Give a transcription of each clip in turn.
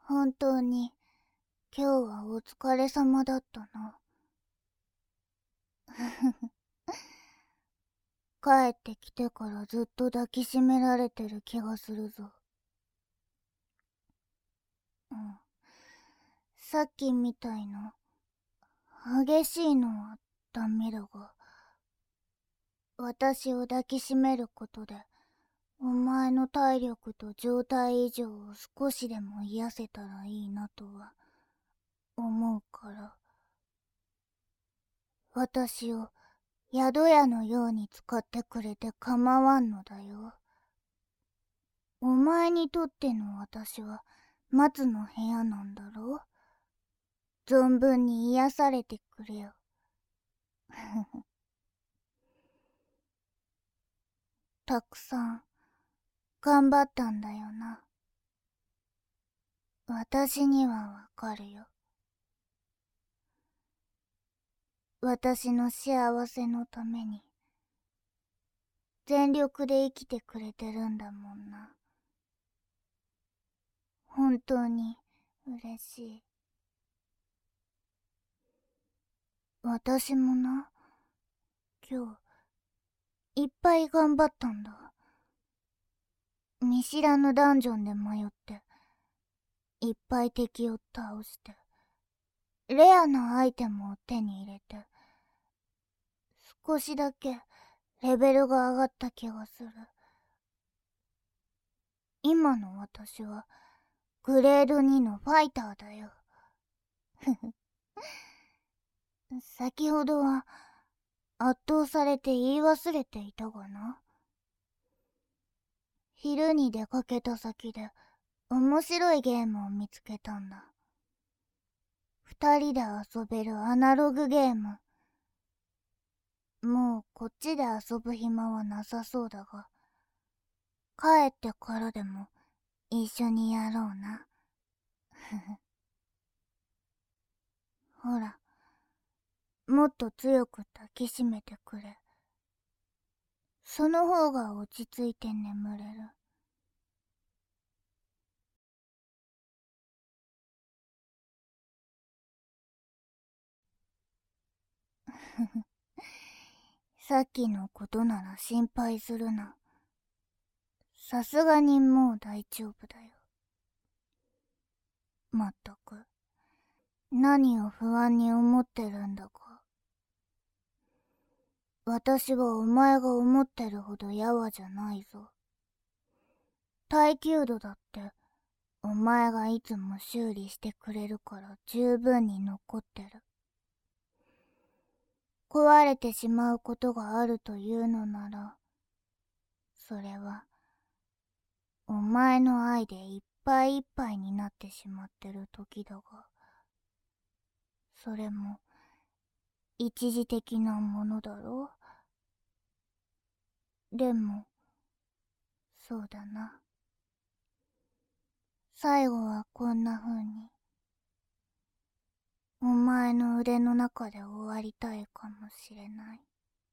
本当に今日はお疲れ様だったな。帰ってきてからずっと抱きしめられてる気がするぞ。うん。さっきみたいな激しいのはダメだが、私を抱きしめることでお前の体力と状態異常を少しでも癒せたらいいなとは思うから、私を宿屋のように使ってくれて構わんのだよ。お前にとっての私は松の部屋なんだろう。存分に癒されてくれよ。たくさん頑張ったんだよな。私にはわかるよ。私の幸せのために全力で生きてくれてるんだもんな。本当に嬉しい。私もな、今日いっぱい頑張ったんだ。見知らぬダンジョンで迷っていっぱい敵を倒してレアなアイテムを手に入れて、少しだけレベルが上がった気がする。今の私はグレード2のファイターだよ。先ほどは圧倒されて言い忘れていたがな。昼に出かけた先で面白いゲームを見つけたんだ。二人で遊べるアナログゲーム。もうこっちで遊ぶ暇はなさそうだが、帰ってからでも一緒にやろうな。ほら、もっと強く抱きしめてくれ。その方が落ち着いて眠れる。さっきのことなら心配するな。さすがにもう大丈夫だよ。まったく、何を不安に思ってるんだか。私はお前が思ってるほどやわじゃないぞ。耐久度だってお前がいつも修理してくれるから十分に残ってる。壊れてしまうことがあるというのなら、それはお前の愛でいっぱいいっぱいになってしまってる時だが、それも一時的なものだろう。でもそうだな、最後はこんな風にお前の腕の中で終わりたいかもしれない。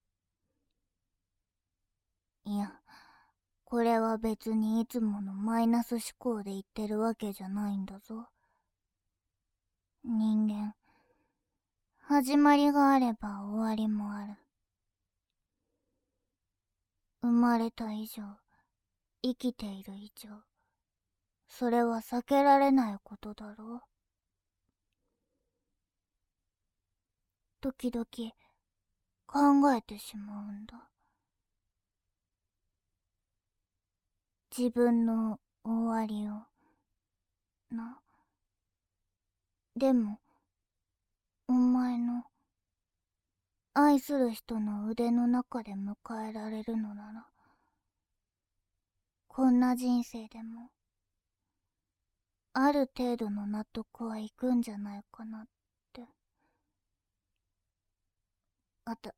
いや、これは別にいつものマイナス思考で言ってるわけじゃないんだぞ。人間、始まりがあれば終わりもある。生まれた以上、生きている以上、それは避けられないことだろう。時々考えてしまうんだ。自分の終わりをな。でもお前の愛する人の腕の中で迎えられるのなら、こんな人生でもある程度の納得はいくんじゃないかなって。あた、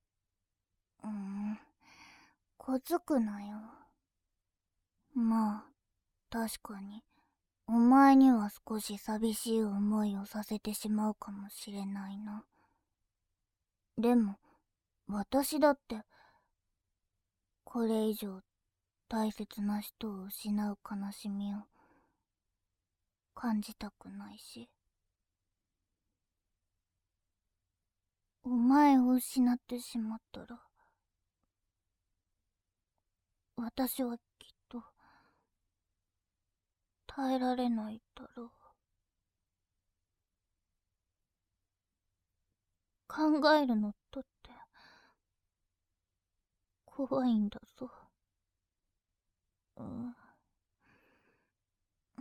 こづくなよ。まあ確かにお前には少し寂しい思いをさせてしまうかもしれないな。でも私だってこれ以上大切な人を失う悲しみを感じたくないし、お前を失ってしまったら私はきっと耐えられないだろう。考えるのだって怖いんだぞ。うん、うん、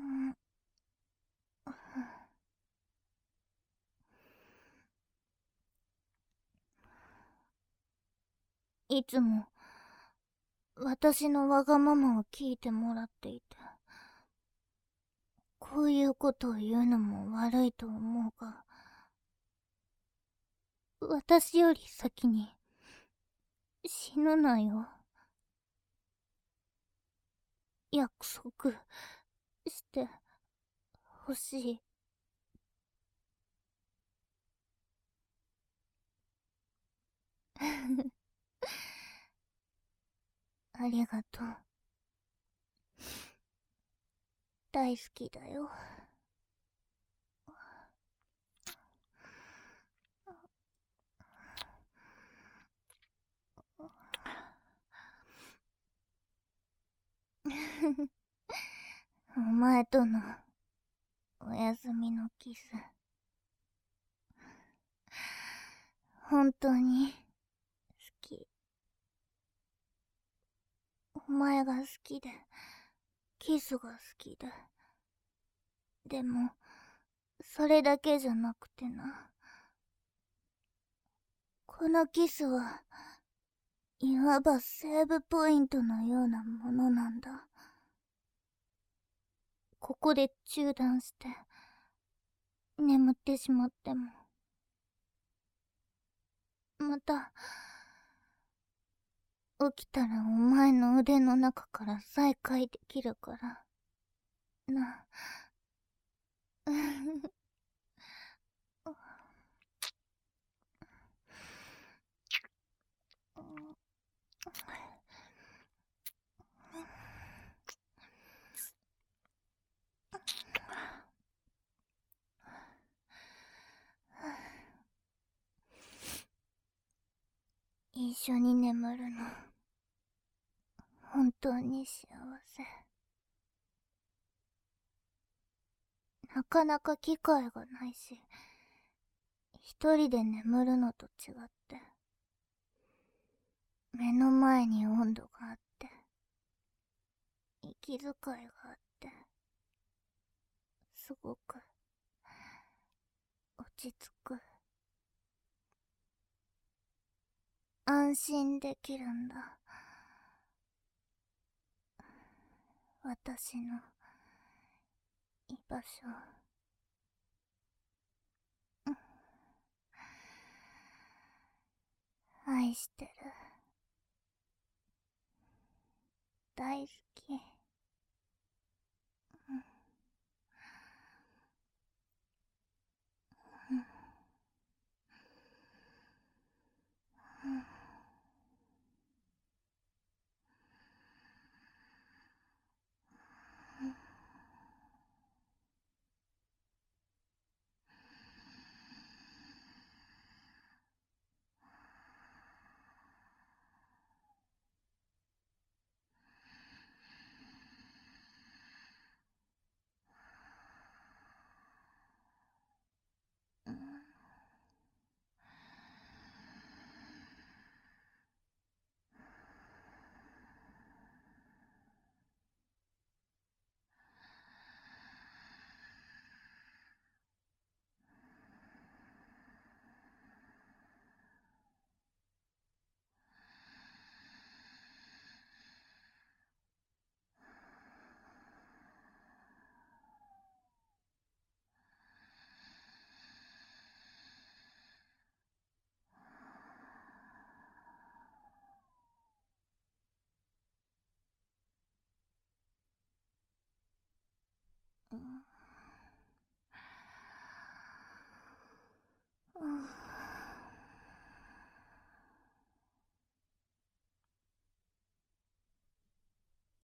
いつも私のわがままを聞いてもらっていて、こういうことを言うのも悪いと思うが、私より先に死ぬなよ。約束してほしい。ありがとう。大好きだよ。お前とのお休みのキス、本当に好き。お前が好きで、キスが好きで。でも、それだけじゃなくてな。このキスは、いわばセーブポイントのようなものなんだ。ここで中断して、眠ってしまっても、また、起きたらお前の腕の中から再会できるから。な。一緒に眠るの、本当に幸せ。なかなか機会がないし、一人で眠るのと違って、目の前に温度があって、息遣いがあって、すごく落ち着く。安心できるんだ。私の居場所。愛してる。大好き。